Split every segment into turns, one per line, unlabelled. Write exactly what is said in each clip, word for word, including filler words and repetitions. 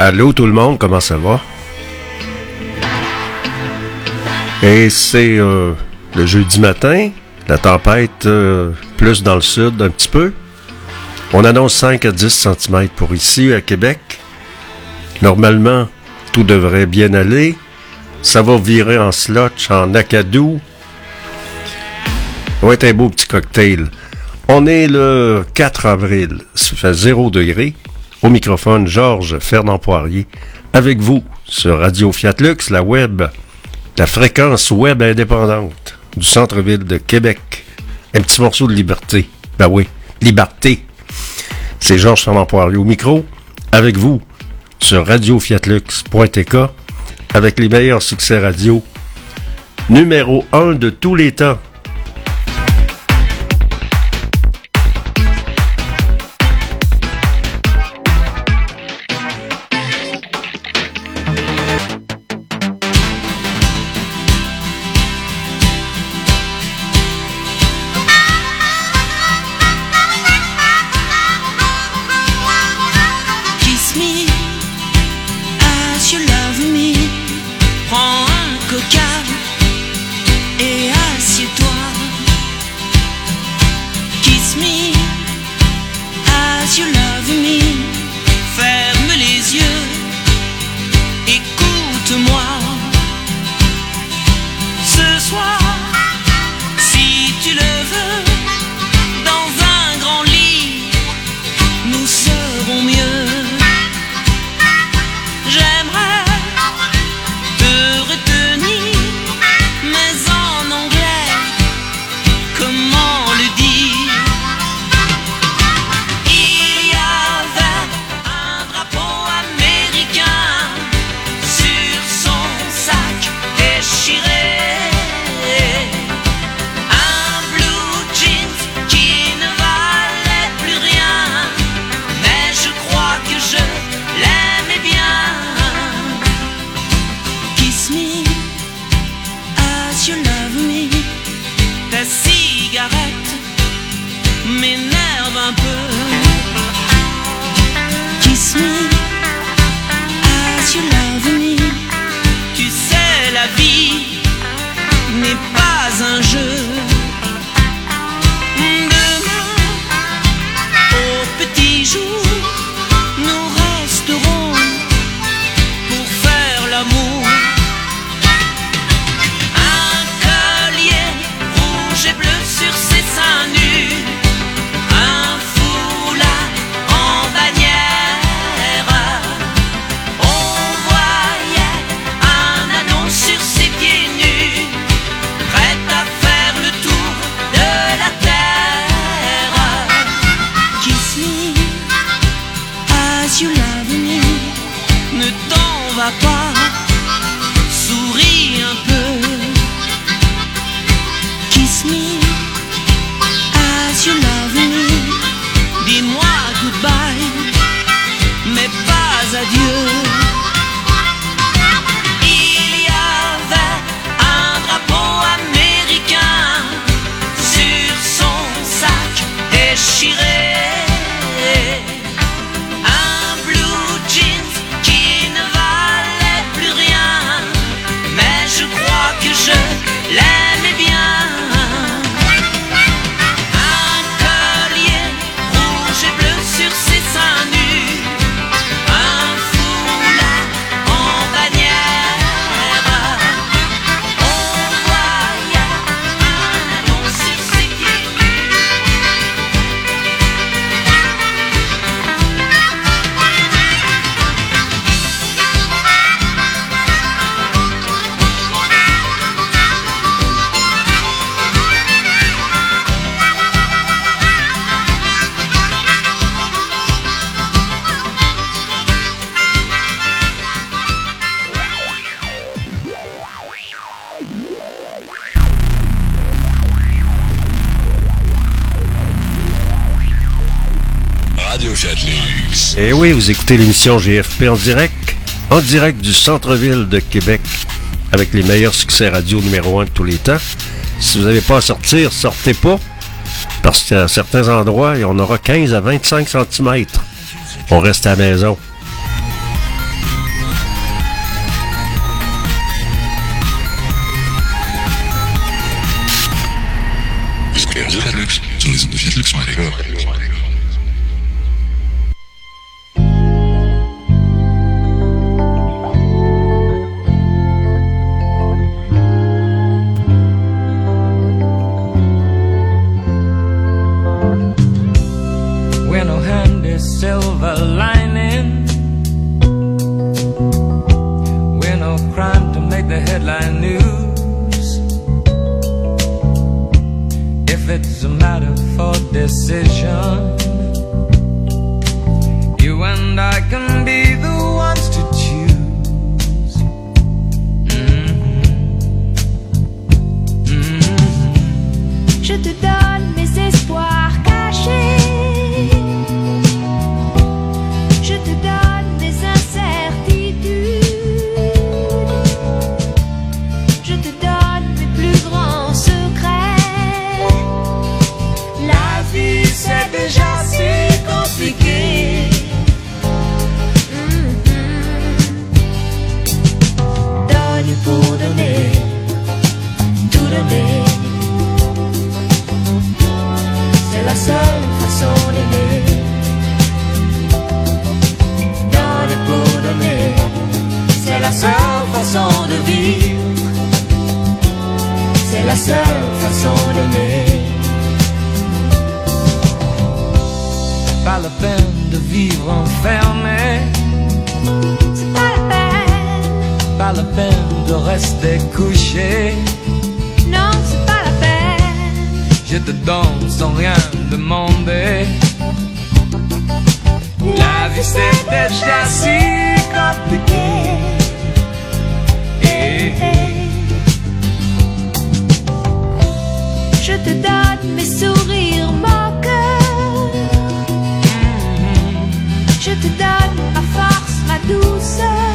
Allô tout le monde, comment ça va? Et c'est euh, le jeudi matin, la tempête euh, plus dans le sud un petit peu. On annonce cinq à dix centimètres pour ici à Québec. Normalement, tout devrait bien aller. Ça va virer en slotch, en acadou. Ça va être un beau petit cocktail. On est le quatre avril, ça fait zéro degré. Au microphone, Georges Fernand Poirier, avec vous sur Radio Fiat Lux, la web, la fréquence web indépendante du centre-ville de Québec. Un petit morceau de liberté. Ben oui, liberté. C'est Georges Fernand Poirier au micro, avec vous sur radio fiat lux point t k, avec les meilleurs succès radio. Numéro un de tous les temps. Et oui, vous écoutez l'émission G F P en direct, en direct du centre-ville de Québec, avec les meilleurs succès radio numéro un de tous les temps. Si vous n'avez pas à sortir, sortez pas, parce qu'à certains endroits, on aura quinze à vingt-cinq centimètres. On reste à la maison.
sur les ondes de Fiat Lux point com.
We're no handy silver lining. We're no crime to make the headline news. If it's a matter for decision, you and I can be the ones to choose. Mm-hmm. Mm-hmm.
Je te donne mes espoirs cachés. Je te donne mes incertitudes. Je te donne mes plus grands secrets. La vie c'est déjà si compliqué. Mm-hmm. Donne pour donner, tout donner. C'est la seule façon d'aimer. Donner pour donner, c'est la seule façon de vivre. C'est la seule façon d'aimer.
Pas la peine de vivre enfermé.
C'est pas la peine.
Pas la peine de rester couché.
Non, c'est pas la peine.
Je te donne sans rien demander. La vie c'est déjà si compliqué. Eh, eh.
Je te donne mes sourires moqueurs.
Mm-hmm.
Je te donne ma force, ma douceur.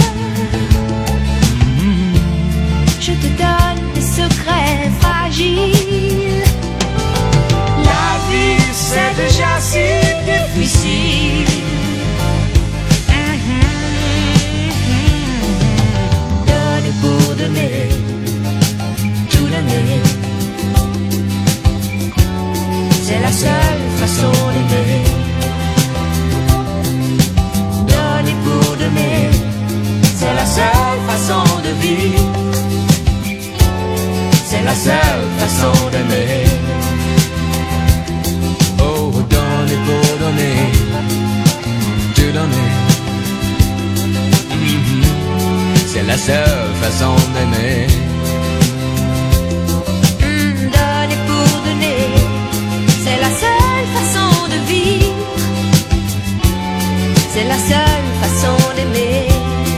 Mm-hmm.
Je te donne mes secrets fragiles. La vie c'est déjà si difficile. Donner pour donner, tout donner. C'est la seule façon d'aimer. Donner pour donner, c'est la seule façon de vivre. C'est la seule façon d'aimer.
Oh, donner pour donner, tout donner. Mm-hmm. C'est la seule façon d'aimer.
Mm, donner pour donner, c'est la seule façon de vivre. C'est la seule façon d'aimer.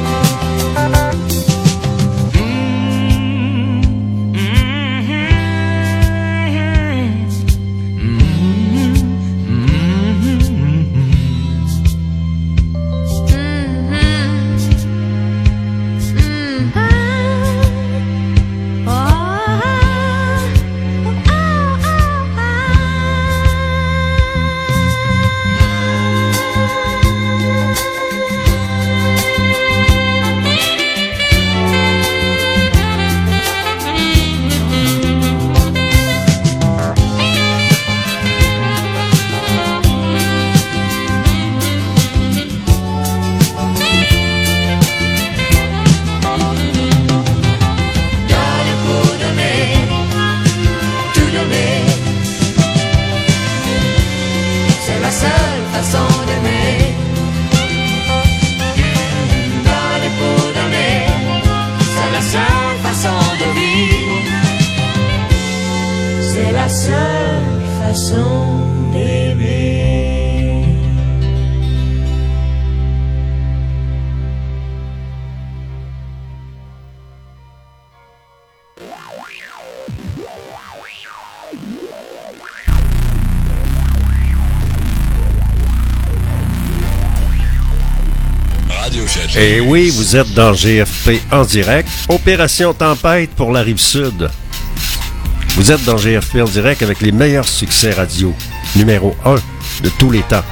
Et oui, vous êtes dans G F P en direct. Opération Tempête pour la Rive-Sud. Vous êtes dans G F P en direct avec les meilleurs succès radio. Numéro un de tous les temps.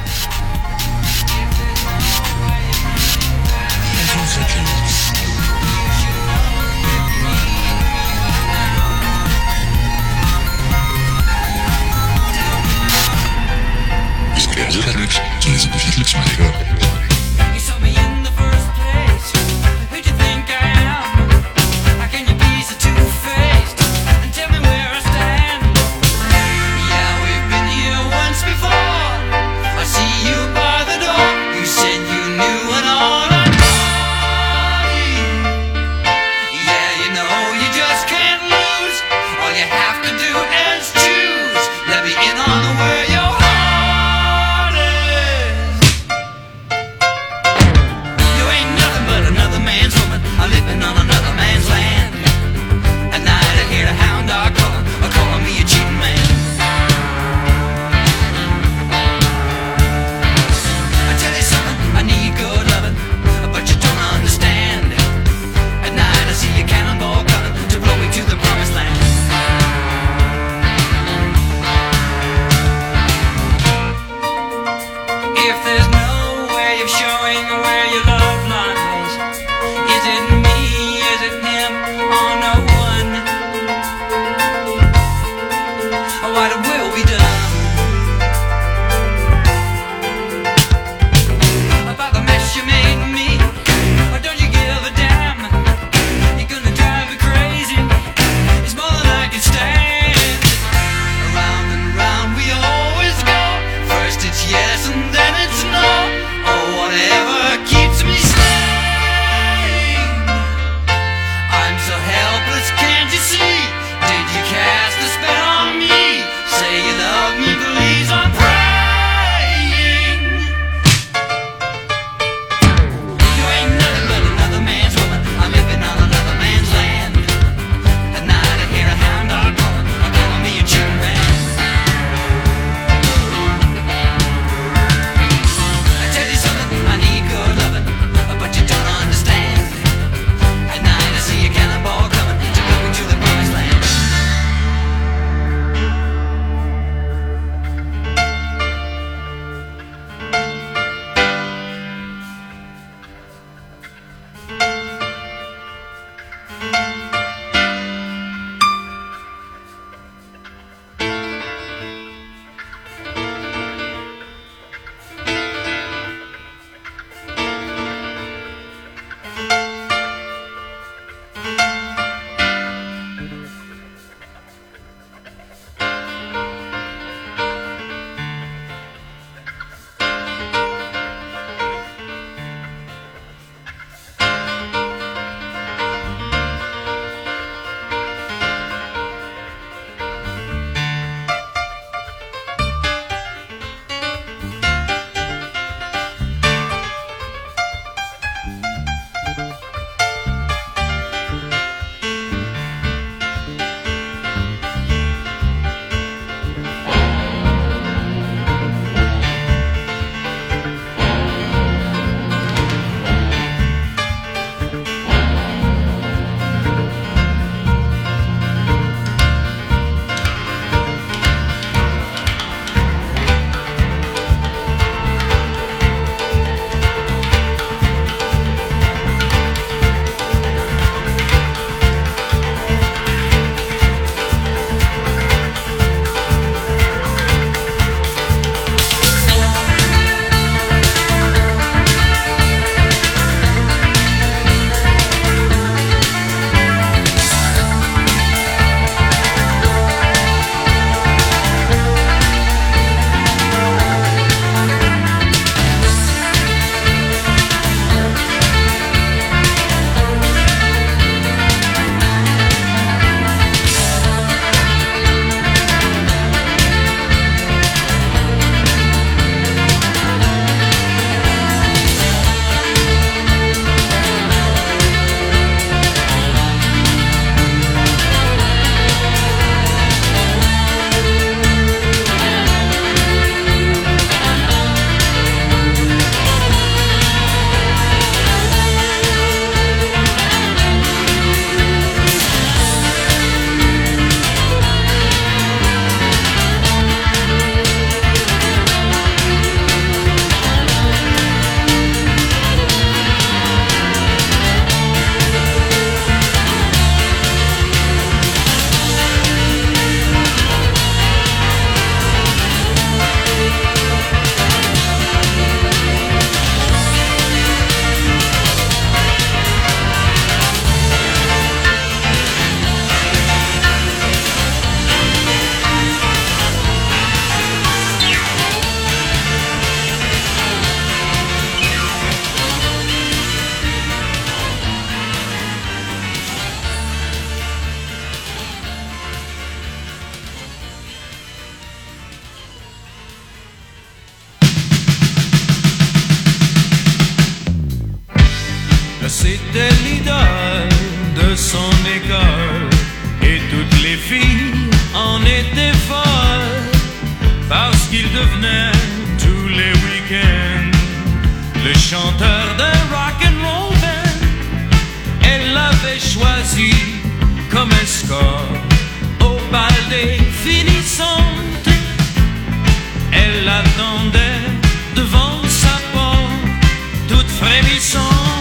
que c'était l'idole de son école. Et toutes les filles en étaient folles, parce qu'il devenait tous les week-ends le chanteur de rock'n'roll band. Elle l'avait choisi comme escorte au bal des finissantes. Elle l'attendait devant sa porte, toute frémissante.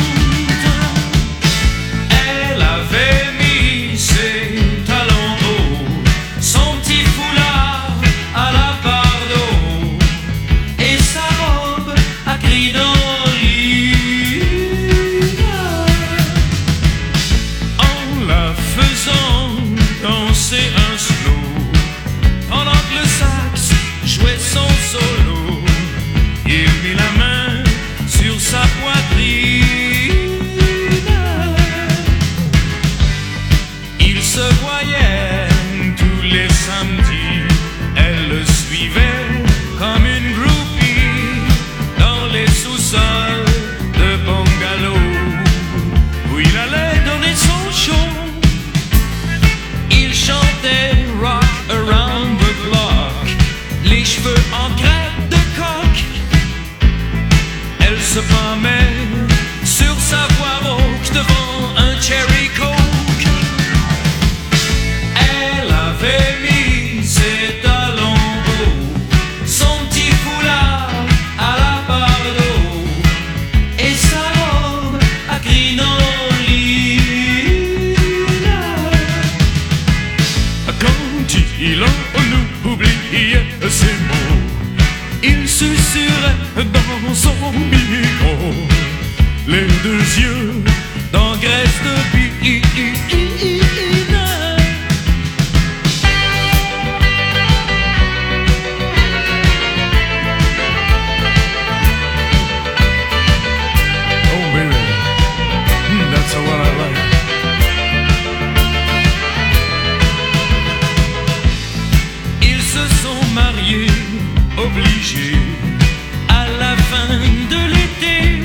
Elle avait mis ses talons hauts, son petit foulard à la Bardot, et sa robe à gris d'olive. En la faisant danser un slow, pendant que le sax jouait son solo, il mit la main sur sa poitrine. Il se voyait tous les samedis, elle le suivait comme une groupie dans les sous-sols de bungalow où il allait donner son show. Il chantait rock around the block, les cheveux en crête de coq. Elle se pâmait sur sa voix rauque devant un cherry coke. Elle avait mis ses talons hauts, son petit foulard à la Bardot, et sa robe à crinoline. Quand il en oubliait ses mots, il susurrait dans son micro, les deux yeux d'engraisse de bine. Oh baby, that's what I like. Ils se sont mariés, obligés, à la fin de l'été.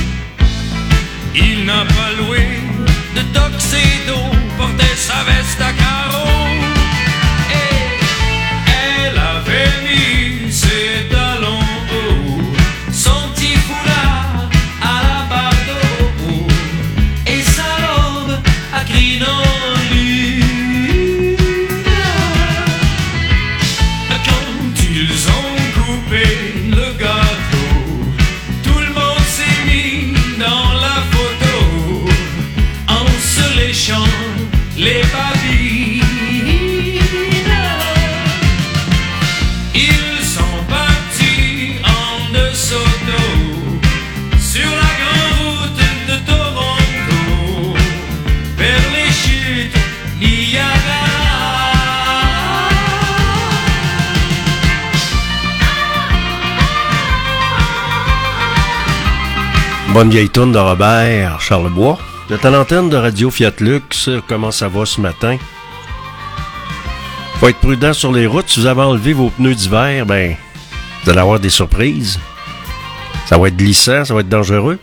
Il n'a pas loué de tuxedo, portait sa veste à carreaux. Et elle avait mis ses talons hauts, son petit foulard à la Bardot, et sa robe à crinoline. Quand ils ont coupé le gâteau, tout le monde s'est mis dans la photo, en se léchant les babines. Ils sont partis en De Soto, sur la grande route de Toronto, vers les chutes Niagara.
Bonne vieille tourne de Robert Charlebois. Vous êtes à l'antenne de Radio Fiat Lux. Comment ça va ce matin? Faut être prudent sur les routes. Si vous avez enlevé vos pneus d'hiver, ben, vous allez avoir des surprises. Ça va être glissant, ça va être dangereux.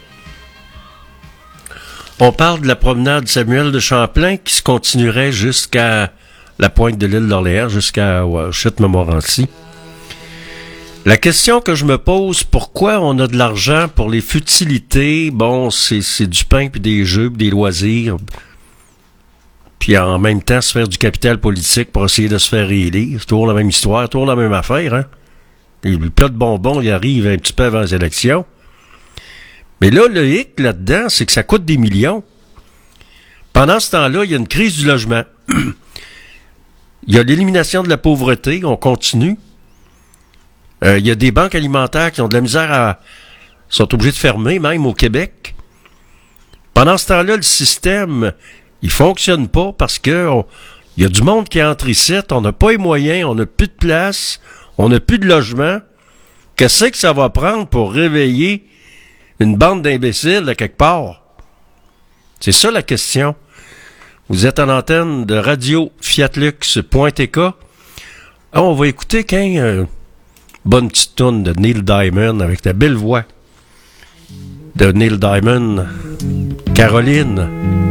On parle de la promenade Samuel de Champlain qui se continuerait jusqu'à la pointe de l'île d'Orléans, jusqu'à ouais, Chute-Montmorency. La question que je me pose, pourquoi on a de l'argent pour les futilités? Bon, c'est, c'est du pain, puis des jeux, puis des loisirs. Puis en même temps, se faire du capital politique pour essayer de se faire élire. C'est toujours la même histoire, toujours la même affaire, hein? Les plats de bonbons, ils arrivent un petit peu avant les élections. Mais là, le hic là-dedans, c'est que ça coûte des millions. Pendant ce temps-là, il y a une crise du logement. Il y a l'élimination de la pauvreté, on continue. Euh, il y a des banques alimentaires qui ont de la misère à... sont obligées de fermer, même au Québec. Pendant ce temps-là, le système, il fonctionne pas parce que on, il y a du monde qui entre ici, on n'a pas les moyens, on n'a plus de place, on n'a plus de logement. Qu'est-ce que ça va prendre pour réveiller une bande d'imbéciles de quelque part? C'est ça la question. Vous êtes à l'antenne de radio fiatlux point t k. Ah, on va écouter qu'un... Euh, bonne petite toune de Neil Diamond avec la belle voix de Neil Diamond. Caroline.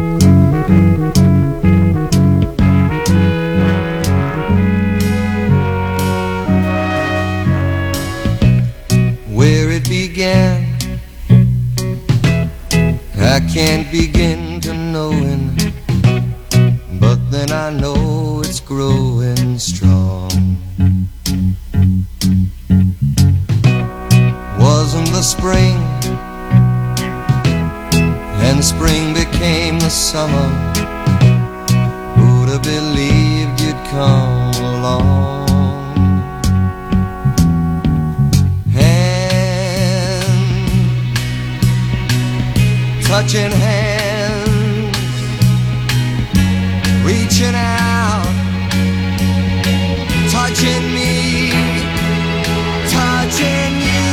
Where it began, I can't begin to knowing, but then I know it's growing strong. Wasn't the spring, and spring became the summer. Who'd have believed you'd come along? Touching hands, reaching out, touching me, touching you.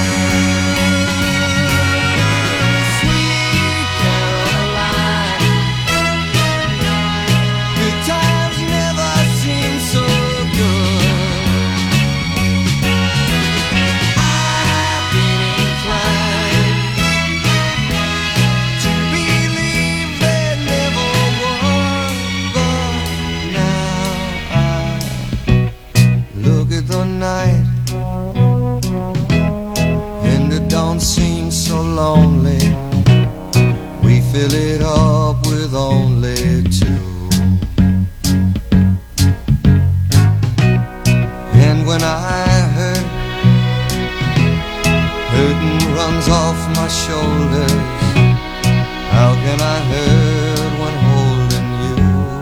Sweet Caroline, good times never seem so good. I've been inclined to believe there never was, but now I look at the night and it don't seem so lonely. We fill it up with only two. And when I hurt, hurting runs off my shoulders. How can I hurt when holding you?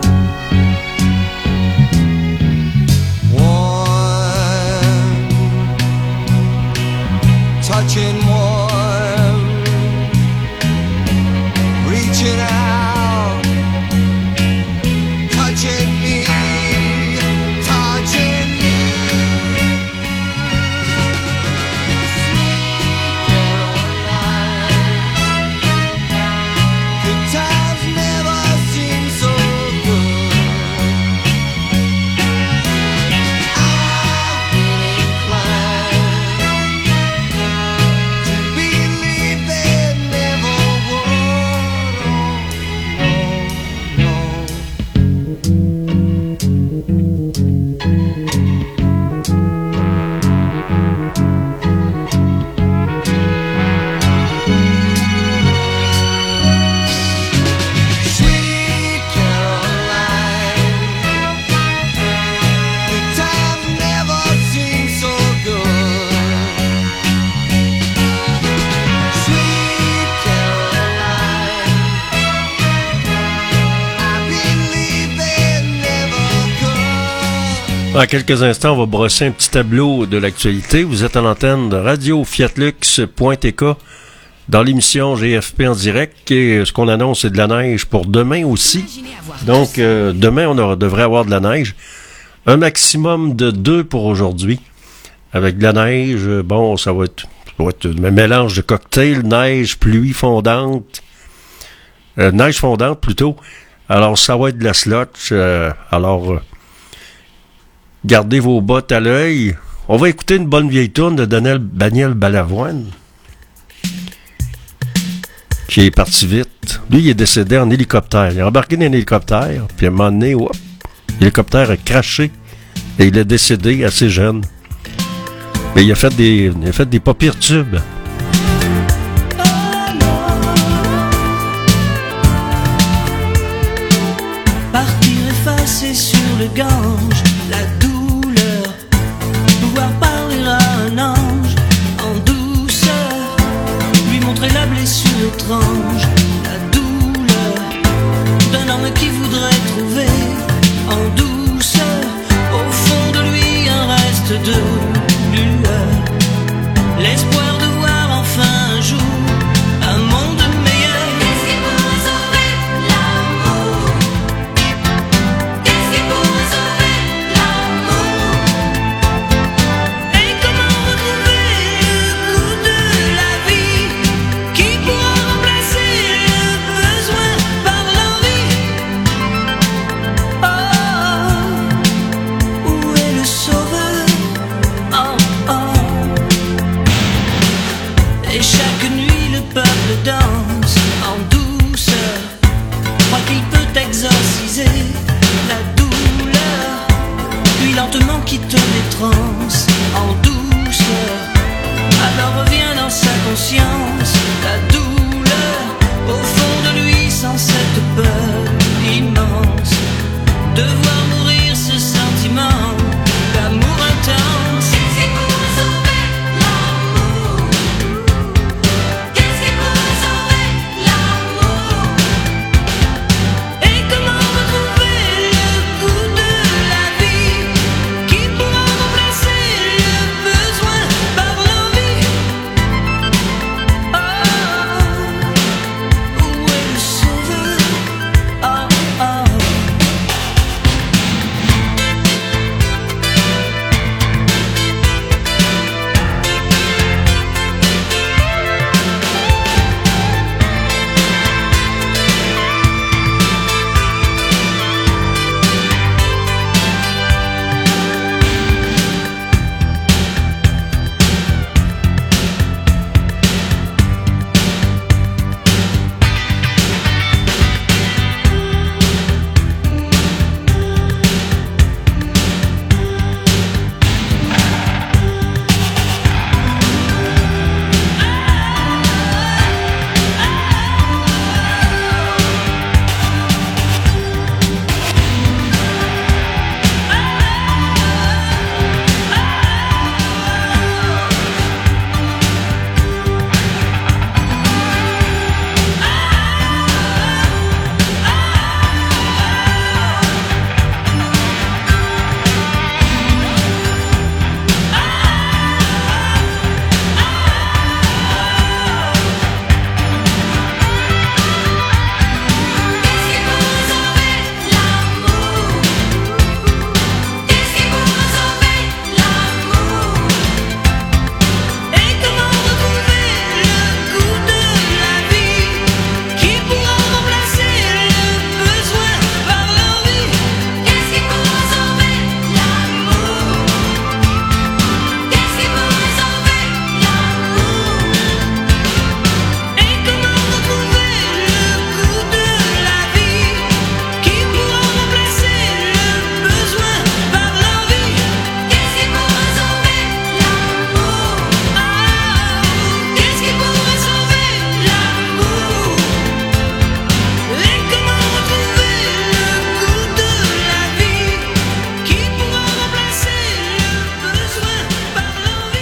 Warm, touching warm, reaching out, touching me, touching you. Good times never seem so good. I've been inclined to believe there never was. Oh, no, Sweet Caroline, good times never seem so good. Sweet Caroline, I believe they never could.
Dans quelques instants, on va brosser un petit tableau de l'actualité. Vous êtes à l'antenne de radio fiatlux point t k dans l'émission G F P en direct. Et ce qu'on annonce, c'est de la neige pour demain aussi. Donc, euh, demain, on aura, devrait avoir de la neige. Un maximum de deux pour aujourd'hui. Avec de la neige, bon, ça va être, ça va être un mélange de cocktails, neige, pluie fondante. Euh, neige fondante, plutôt. Alors, ça va être de la slotch. Euh, alors... euh, gardez vos bottes à l'œil. On va écouter une bonne vieille tourne de Daniel, Daniel Balavoine, qui est parti vite. Lui, il est décédé en hélicoptère. Il est embarqué dans un hélicoptère, puis à un moment donné, hop, l'hélicoptère a craché et il est décédé assez jeune. Mais il a fait des, il a fait des pas pires tubes.
Partir effacé sur le Gange, la douleur, pouvoir parler à un ange en douceur, lui montrer la blessure étrange, la douleur d'un homme qui voudrait trouver en douceur, au fond de lui un reste de lueur, l'espoir de voir enfin un jour un monde meilleur.
Qu'est-ce qui pourra sauver l'amour? Qu'est-ce qui pourra sauver l'amour?
Et comment retrouver le goût de la vie qui pourra remplacer le besoin par l'envie? Oh, où est le sauveur? Oh, oh.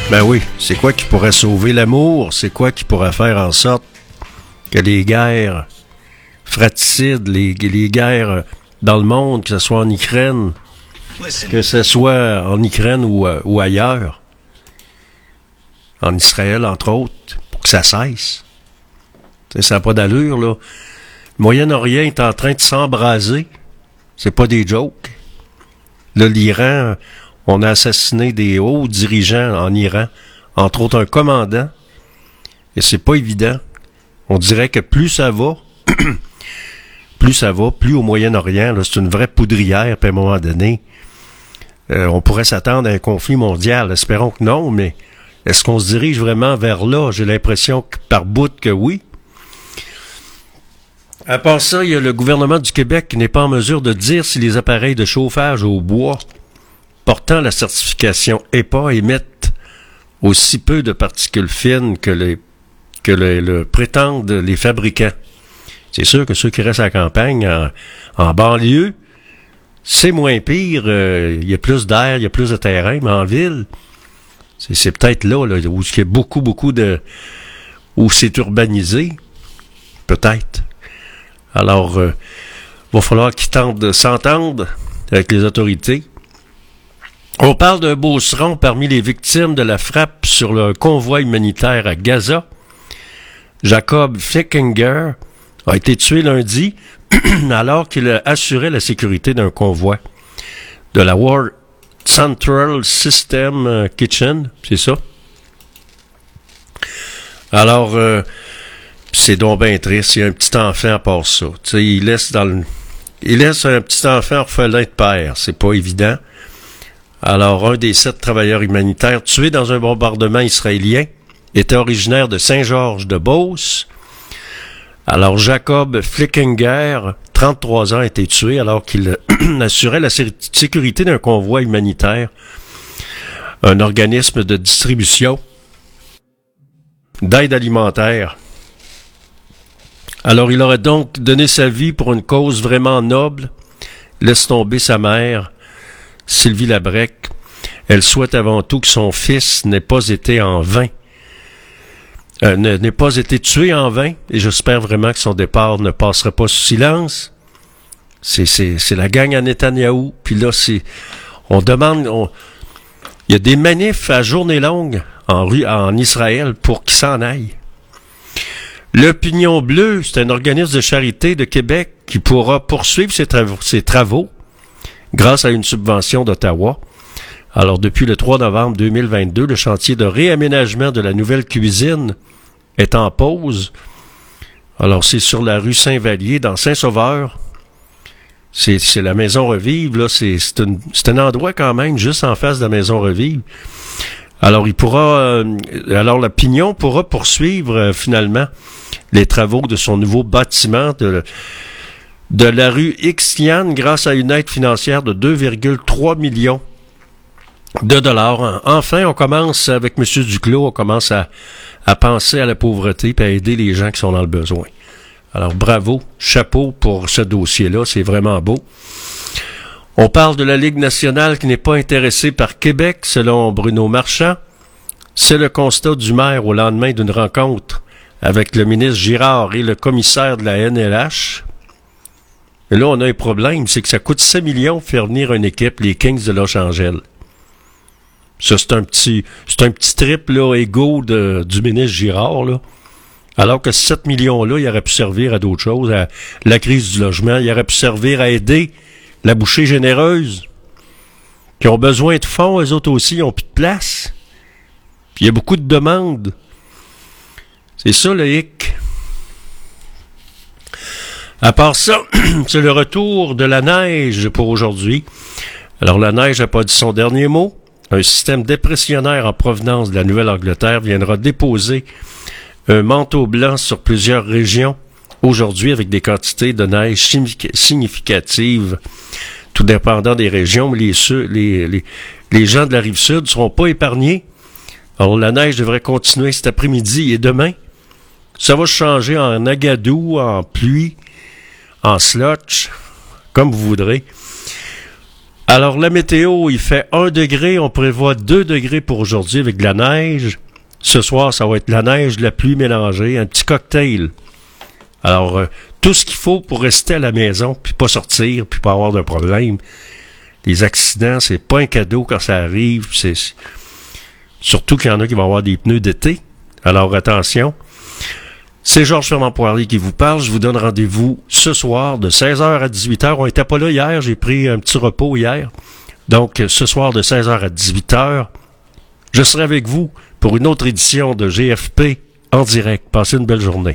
Ben oui, c'est quoi qui pourrait sauver l'amour? C'est quoi qui pourrait faire en sorte que les guerres fratricides, les, les guerres dans le monde, que ce soit en Ukraine, que ce soit en Ukraine ou, ou ailleurs, en Israël entre autres, pour que ça cesse? T'sais, ça n'a pas d'allure, là. Le Moyen-Orient est en train de s'embraser. C'est pas des jokes. Là, l'Iran, on a assassiné des hauts dirigeants en Iran, entre autres un commandant, et c'est pas évident. On dirait que plus ça va, plus ça va, plus au Moyen-Orient, là, c'est une vraie poudrière, puis à un moment donné, euh, on pourrait s'attendre à un conflit mondial. Espérons que non, mais est-ce qu'on se dirige vraiment vers là? J'ai l'impression que par bout que oui. À part ça, il y a le gouvernement du Québec qui n'est pas en mesure de dire si les appareils de chauffage au bois portant la certification E P A émettent aussi peu de particules fines que, les, que le, le prétendent les fabricants. C'est sûr que ceux qui restent à la campagne, en, en banlieue, c'est moins pire. Euh, il y a plus d'air, il y a plus de terrain, mais en ville, c'est, c'est peut-être là, là où il y a beaucoup, beaucoup de... où c'est urbanisé. Peut-être. Alors, il euh, va falloir qu'ils tentent de s'entendre avec les autorités. On parle d'un beauceron parmi les victimes de la frappe sur le convoi humanitaire à Gaza. Jacob Flickinger a été tué lundi alors qu'il assurait la sécurité d'un convoi de la World Central System Kitchen, c'est ça? Alors, euh, c'est donc bien triste. Il y a un petit enfant à part ça. Tu sais, il laisse dans le, il laisse un petit enfant orphelin de père. C'est pas évident. Alors, un des sept travailleurs humanitaires tués dans un bombardement israélien était originaire de Saint-Georges-de-Beauce. Alors, Jacob Flickinger, trente-trois ans, a été tué alors qu'il assurait la sécurité d'un convoi humanitaire, un organisme de distribution d'aide alimentaire. Alors, il aurait donc donné sa vie pour une cause vraiment noble. Laisse tomber sa mère, Sylvie Labrec. Elle souhaite avant tout que son fils n'ait pas été en vain. Euh, n'ait pas été tué en vain. Et j'espère vraiment que son départ ne passera pas sous silence. C'est, c'est, c'est la gang à Netanyahou. Puis là, c'est, on demande, on, il y a des manifs à journée longue en, rue, en Israël pour qu'ils s'en aillent. Le Pignon Bleu, c'est un organisme de charité de Québec qui pourra poursuivre ses travaux, ses travaux grâce à une subvention d'Ottawa. Alors, depuis le trois novembre deux mille vingt-deux, le chantier de réaménagement de la nouvelle cuisine est en pause. Alors, c'est sur la rue Saint-Vallier, dans Saint-Sauveur. C'est, c'est la Maison Revive, là. C'est, c'est, une, c'est un endroit quand même, juste en face de la Maison Revive. Alors, il pourra, euh, alors la Pignon pourra poursuivre euh, finalement les travaux de son nouveau bâtiment de, de la rue Ixtiane grâce à une aide financière de deux virgule trois millions de dollars. Enfin, on commence avec M. Duclos, on commence à, à penser à la pauvreté et à aider les gens qui sont dans le besoin. Alors, bravo, chapeau pour ce dossier-là, c'est vraiment beau. On parle de la Ligue nationale qui n'est pas intéressée par Québec, selon Bruno Marchand. C'est le constat du maire au lendemain d'une rencontre avec le ministre Girard et le commissaire de la N L H. Et là, on a un problème, c'est que ça coûte sept millions de faire venir une équipe, les Kings de Los Angeles. Ça, c'est un petit, c'est un petit trip, là, égaux de, du ministre Girard, là. Alors que sept millions-là, il aurait pu servir à d'autres choses, à la crise du logement, il aurait pu servir à aider la bouchée généreuse, qui ont besoin de fonds, eux autres aussi, ils n'ont plus de place. Puis il y a beaucoup de demandes. C'est ça, le hic. À part ça, c'est le retour de la neige pour aujourd'hui. Alors, la neige n'a pas dit son dernier mot. Un système dépressionnaire en provenance de la Nouvelle-Angleterre viendra déposer un manteau blanc sur plusieurs régions aujourd'hui avec des quantités de neige significatives, tout dépendant des régions, mais les, les, les, les gens de la Rive-Sud ne seront pas épargnés. Alors, la neige devrait continuer cet après-midi et demain. Ça va changer en agadou, en pluie, en slotch, comme vous voudrez. Alors, la météo, il fait un degré. On prévoit deux degrés pour aujourd'hui avec de la neige. Ce soir, ça va être de la neige, de la pluie mélangée, un petit cocktail. Alors, euh, tout ce qu'il faut pour rester à la maison, puis pas sortir, puis pas avoir de problème. Les accidents, c'est pas un cadeau quand ça arrive. C'est surtout qu'il y en a qui vont avoir des pneus d'été. Alors, attention. C'est Georges Fernand Poirier qui vous parle. Je vous donne rendez-vous ce soir de seize heures à dix-huit heures. On n'était pas là hier. J'ai pris un petit repos hier. Donc, ce soir de seize heures à dix-huit heures, je serai avec vous pour une autre édition de G F P en direct. Passez une belle journée.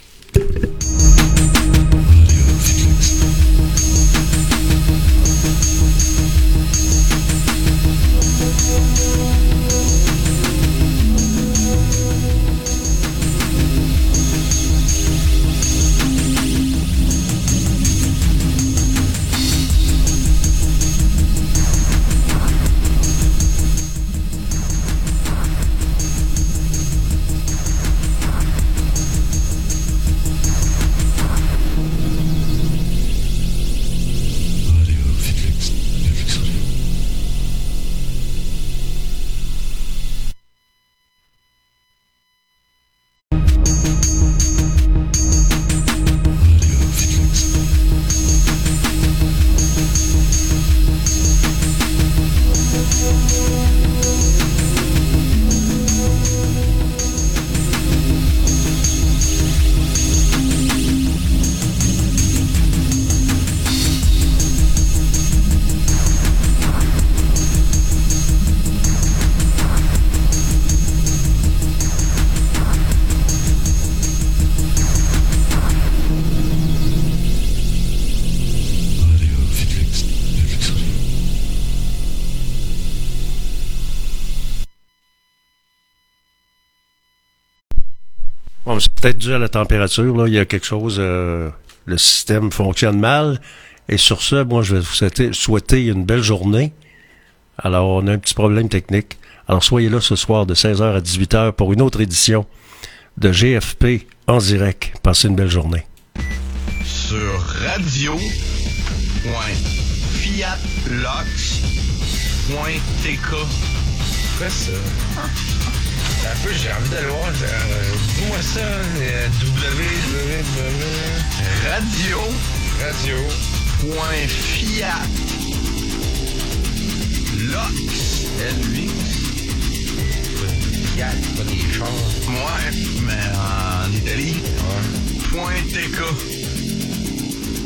Bon, c'est peut-être dû à la température, là. Il y a quelque chose, euh, le système fonctionne mal. Et sur ce, moi, je vais vous souhaiter, souhaiter une belle journée. Alors, on a un petit problème technique. Alors, soyez là ce soir de seize heures à dix-huit heures pour une autre édition de G F P en direct. Passez une belle journée.
Sur radio point fiat lux point t k.
Quoi ça? Un peu, j'ai envie d'aller voir. Euh, Dis-moi ça. Euh, w, w, w.
Radio.
Radio.
Point fiat. Lux.
L-U. Fiat, pas des chars.
Ouais, mais en Italie.
Ouais.
Point T K.